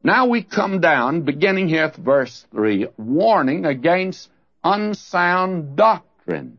Now we come down, beginning here at verse 3, warning against unsound doctrine.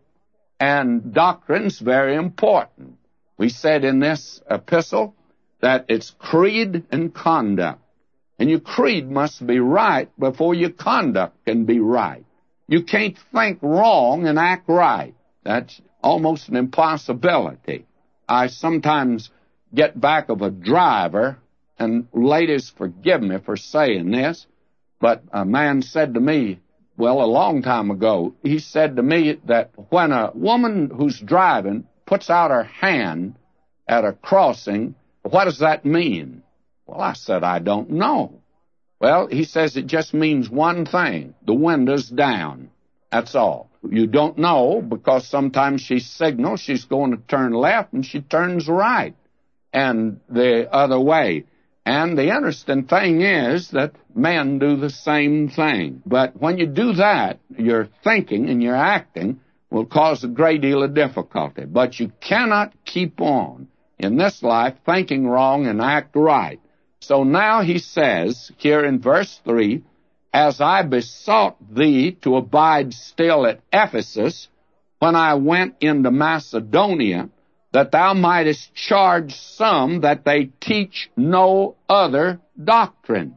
And doctrine's very important. We said in this epistle that it's creed and conduct. And your creed must be right before your conduct can be right. You can't think wrong and act right. That's almost an impossibility. I sometimes get back of a driver, and ladies, forgive me for saying this, but a man said to me, well, a long time ago, he said to me that when a woman who's driving puts out her hand at a crossing, what does that mean? Well, I said, I don't know. Well, he says it just means one thing. The window's down. That's all. You don't know because sometimes she signals she's going to turn left and she turns right and the other way. And the interesting thing is that men do the same thing. But when you do that, your thinking and your acting will cause a great deal of difficulty. But you cannot keep on in this life thinking wrong and act right. So now he says here in verse 3, as I besought thee to abide still at Ephesus when I went into Macedonia, that thou mightest charge some that they teach no other doctrine.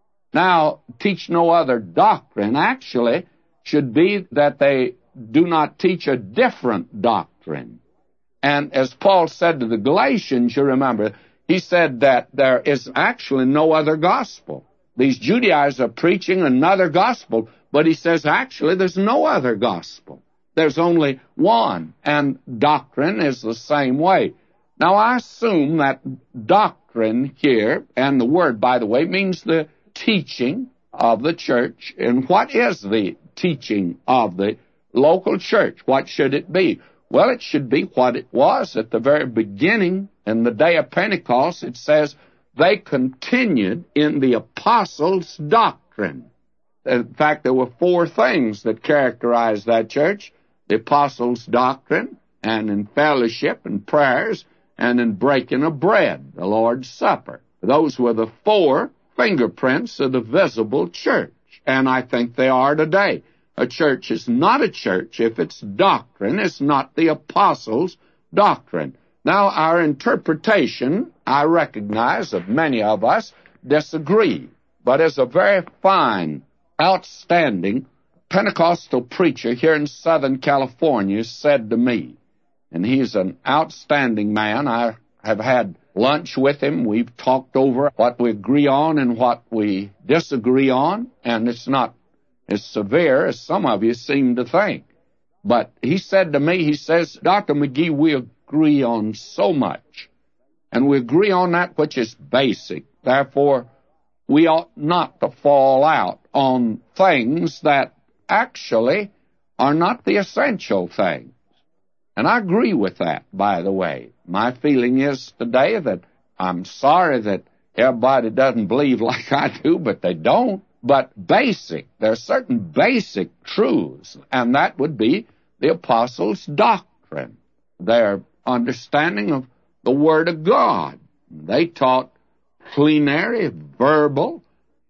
Now, teach no other doctrine actually should be that they do not teach a different doctrine. And as Paul said to the Galatians, you remember, he said that there is actually no other gospel. These Judaizers are preaching another gospel, but he says actually there's no other gospel. There's only one, and doctrine is the same way. Now, I assume that doctrine here, and the word, by the way, means the teaching of the church. And what is the teaching of the local church? What should it be? Well, it should be what it was at the very beginning. In the day of Pentecost, it says they continued in the apostles' doctrine. In fact, there were 4 things that characterized that church: the apostles' doctrine, and in fellowship and prayers, and in breaking of bread, the Lord's Supper. Those were the 4 fingerprints of the visible church, and I think they are today. A church is not a church if its doctrine is not the apostles' doctrine. Now, our interpretation, I recognize that many of us disagree, but as a very fine, outstanding Pentecostal preacher here in Southern California said to me, and he's an outstanding man. I have had lunch with him. We've talked over what we agree on and what we disagree on, and it's not as severe as some of you seem to think. But he said to me, he says, Dr. McGee, we agree on so much, and we agree on that which is basic. Therefore, we ought not to fall out on things that actually are not the essential things. And I agree with that, by the way. My feeling is today that I'm sorry that everybody doesn't believe like I do, but they don't. But basic, there are certain basic truths, and that would be the apostles' doctrine, their understanding of the Word of God. They taught plenary, verbal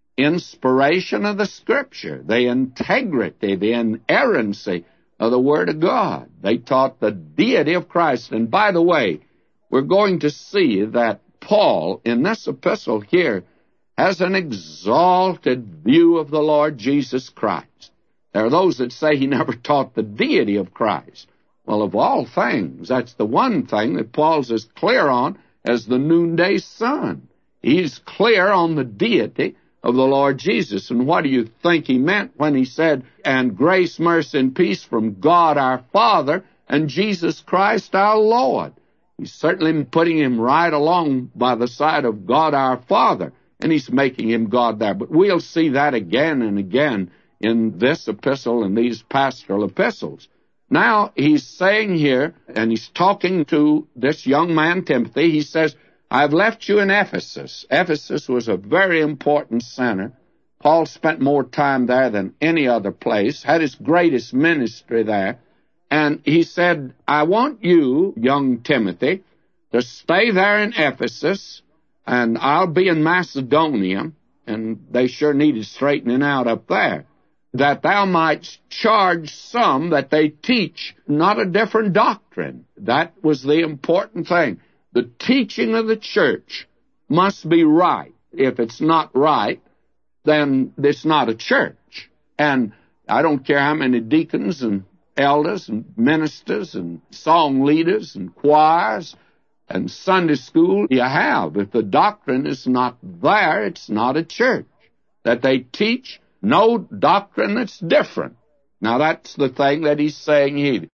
inspiration of the Scripture, the integrity, the inerrancy of the Word of God. They taught the deity of Christ. And by the way, we're going to see that Paul, in this epistle here, has an exalted view of the Lord Jesus Christ. There are those that say he never taught the deity of Christ. Well, of all things, that's the one thing that Paul's as clear on as the noonday sun. He's clear on the deity of the Lord Jesus. And what do you think he meant when he said, and grace, mercy, and peace from God our Father and Jesus Christ our Lord? He's certainly putting him right along by the side of God our Father, and he's making him God there. But we'll see that again and again in this epistle and these pastoral epistles. Now, he's saying here, and he's talking to this young man, Timothy, he says, I've left you in Ephesus. Ephesus was a very important center. Paul spent more time there than any other place, had his greatest ministry there. And he said, I want you, young Timothy, to stay there in Ephesus, and I'll be in Macedonia. and they sure needed straightening out up there, that thou mightst charge some that they teach not a different doctrine. That was the important thing. The teaching of the church must be right. If it's not right, then it's not a church. And I don't care how many deacons and elders and ministers and song leaders and choirs and Sunday school you have. If the doctrine is not there, it's not a church. That they teach no doctrine that's different. Now that's the thing that he's saying here.